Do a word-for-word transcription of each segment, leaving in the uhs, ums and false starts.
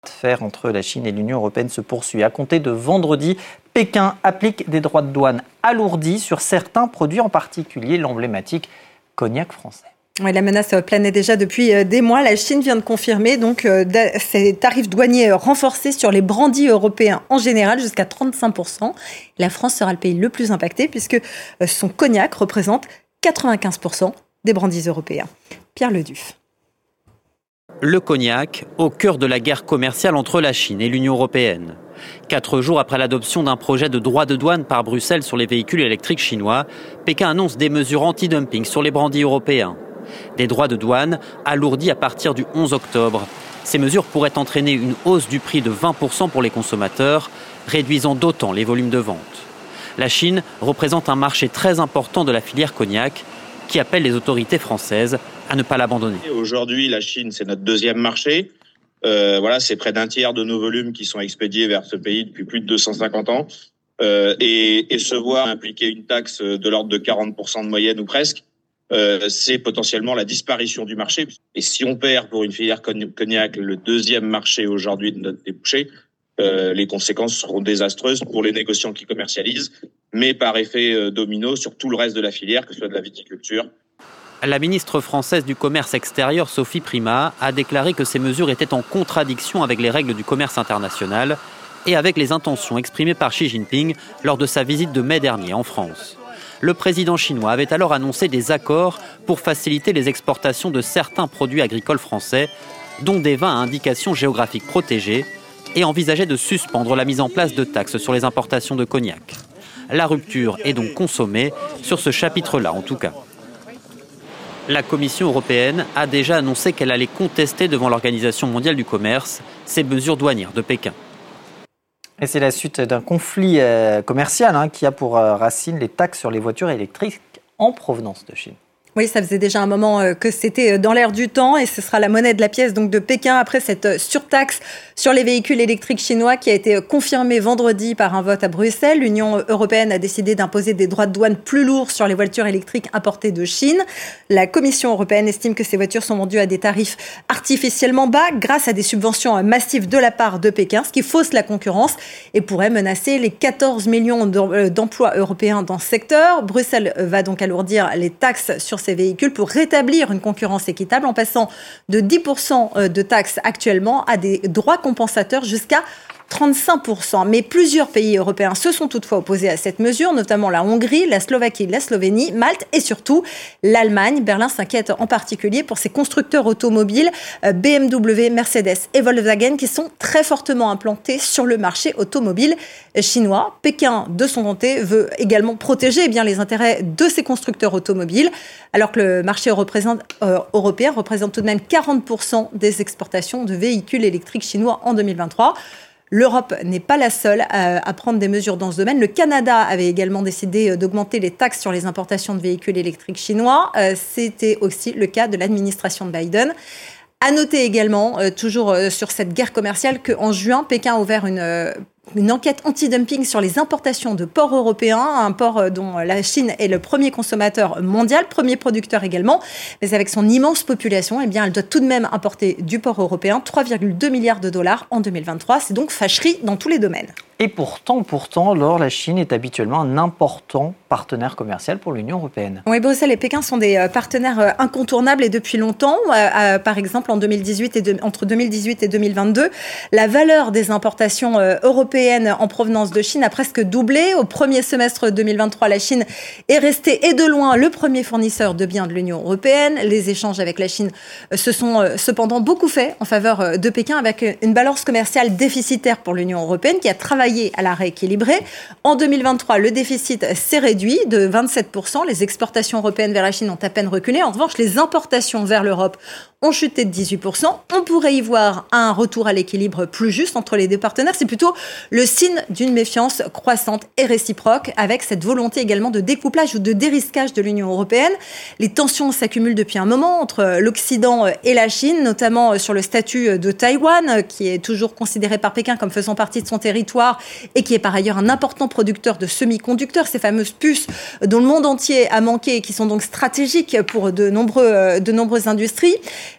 de fer entre la Chine et l'Union européenne se poursuit. À compter de vendredi, Pékin applique des droits de douane alourdis sur certains produits, en particulier l'emblématique cognac français. Oui, la menace planait déjà depuis des mois. La Chine vient de confirmer donc euh, ses tarifs douaniers renforcés sur les brandis européens en général jusqu'à trente-cinq pour cent. La France sera le pays le plus impacté puisque son cognac représente quatre-vingt-quinze pour cent des brandis européens. Pierre Leduff. Le cognac, au cœur de la guerre commerciale entre la Chine et l'Union européenne. Quatre jours après l'adoption d'un projet de droit de douane par Bruxelles sur les véhicules électriques chinois, Pékin annonce des mesures anti-dumping sur les brandis européens. Des droits de douane alourdis à partir du onze octobre. Ces mesures pourraient entraîner une hausse du prix de vingt pour cent pour les consommateurs, réduisant d'autant les volumes de vente. La Chine représente un marché très important de la filière cognac, qui appelle les autorités françaises à ne pas l'abandonner. Aujourd'hui, la Chine, c'est notre deuxième marché. Euh, voilà, c'est près d'un tiers de nos volumes qui sont expédiés vers ce pays depuis plus de deux cent cinquante ans. Euh, et, et se voir impliquer une taxe de l'ordre de quarante pour cent de moyenne ou presque, euh, c'est potentiellement la disparition du marché. Et si on perd pour une filière cognac le deuxième marché aujourd'hui de notre débouché, euh, les conséquences seront désastreuses pour les négociants qui commercialisent, mais par effet euh, domino sur tout le reste de la filière, que ce soit de la viticulture. La ministre française du Commerce extérieur, Sophie Primas, a déclaré que ces mesures étaient en contradiction avec les règles du commerce international et avec les intentions exprimées par Xi Jinping lors de sa visite de mai dernier en France. Le président chinois avait alors annoncé des accords pour faciliter les exportations de certains produits agricoles français, dont des vins à indication géographique protégée, et envisageait de suspendre la mise en place de taxes sur les importations de cognac. La rupture est donc consommée, sur ce chapitre-là en tout cas. La Commission européenne a déjà annoncé qu'elle allait contester devant l'Organisation mondiale du commerce ces mesures douanières de Pékin. Et c'est la suite d'un conflit euh, commercial hein, qui a pour euh, racine les taxes sur les voitures électriques en provenance de Chine. Oui, ça faisait déjà un moment que c'était dans l'air du temps et ce sera la monnaie de la pièce donc de Pékin après cette surtaxe sur les véhicules électriques chinois qui a été confirmée vendredi par un vote à Bruxelles. L'Union européenne a décidé d'imposer des droits de douane plus lourds sur les voitures électriques importées de Chine. La Commission européenne estime que ces voitures sont vendues à des tarifs artificiellement bas grâce à des subventions massives de la part de Pékin, ce qui fausse la concurrence et pourrait menacer les quatorze millions d'emplois européens dans ce secteur. Bruxelles va donc alourdir les taxes sur ces véhicules pour rétablir une concurrence équitable en passant de dix pour cent de taxes actuellement à des droits compensateurs jusqu'à trente-cinq pour cent. Mais plusieurs pays européens se sont toutefois opposés à cette mesure, notamment la Hongrie, la Slovaquie, la Slovénie, Malte et surtout l'Allemagne. Berlin s'inquiète en particulier pour ses constructeurs automobiles B M W, Mercedes et Volkswagen qui sont très fortement implantés sur le marché automobile chinois. Pékin, de son côté, veut également protéger eh bien, les intérêts de ses constructeurs automobiles, alors que le marché représente, euh, européen représente tout de même quarante pour cent des exportations de véhicules électriques chinois en deux mille vingt-trois. L'Europe n'est pas la seule à prendre des mesures dans ce domaine. Le Canada avait également décidé d'augmenter les taxes sur les importations de véhicules électriques chinois. C'était aussi le cas de l'administration de Biden. À noter également, toujours sur cette guerre commerciale, qu'en juin, Pékin a ouvert une... une enquête anti-dumping sur les importations de porcs européens, un porc dont la Chine est le premier consommateur mondial, premier producteur également. Mais avec son immense population, eh bien, elle doit tout de même importer du porc européen, trois virgule deux milliards de dollars en deux mille vingt-trois. C'est donc fâcherie dans tous les domaines. Et pourtant, pourtant, Laure, la Chine est habituellement un important partenaire commercial pour l'Union européenne. Oui, Bruxelles et Pékin sont des partenaires incontournables et depuis longtemps. Euh, par exemple, en deux mille dix-huit et de, entre deux mille dix-huit et deux mille vingt-deux, la valeur des importations européennes en provenance de Chine a presque doublé. Au premier semestre deux mille vingt-trois, la Chine est restée et de loin le premier fournisseur de biens de l'Union européenne. Les échanges avec la Chine se sont cependant beaucoup faits en faveur de Pékin avec une balance commerciale déficitaire pour l'Union européenne qui a travaillé à la rééquilibrer. En deux mille vingt-trois, le déficit s'est réduit de vingt-sept pour cent. Les exportations européennes vers la Chine ont à peine reculé. En revanche, les importations vers l'Europe ont chuté de dix-huit pour cent. On pourrait y voir un retour à l'équilibre plus juste entre les deux partenaires. C'est plutôt le signe d'une méfiance croissante et réciproque avec cette volonté également de découplage ou de dérisquage de l'Union européenne. Les tensions s'accumulent depuis un moment entre l'Occident et la Chine, notamment sur le statut de Taïwan, qui est toujours considéré par Pékin comme faisant partie de son territoire et qui est par ailleurs un important producteur de semi-conducteurs, ces fameuses puces dont le monde entier a manqué et qui sont donc stratégiques pour de, nombreux, de nombreuses industries.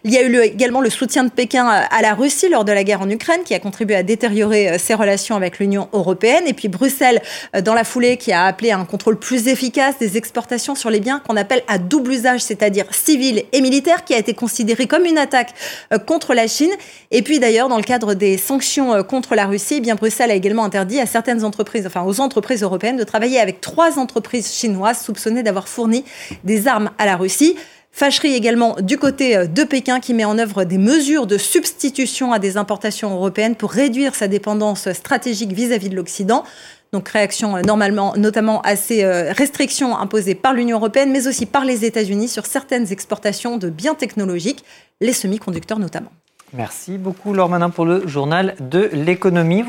Il y a eu le, également le soutien de Pékin à la Russie lors de la guerre en Ukraine, qui a contribué à détériorer ses relations avec l'Union européenne. Et puis Bruxelles, dans la foulée, qui a appelé à un contrôle plus efficace des exportations sur les biens qu'on appelle à double usage, c'est-à-dire civils et militaires, qui a été considéré comme une attaque contre la Chine. Et puis d'ailleurs, dans le cadre des sanctions contre la Russie, eh bien Bruxelles a également interdit à certaines entreprises, enfin aux entreprises européennes, de travailler avec trois entreprises chinoises soupçonnées d'avoir fourni des armes à la Russie. Fâcherie également du côté de Pékin qui met en œuvre des mesures de substitution à des importations européennes pour réduire sa dépendance stratégique vis-à-vis de l'Occident. Donc réaction normalement, notamment à ces restrictions imposées par l'Union européenne, mais aussi par les États-Unis sur certaines exportations de biens technologiques, les semi-conducteurs notamment. Merci beaucoup Laure Manin pour le journal de l'économie.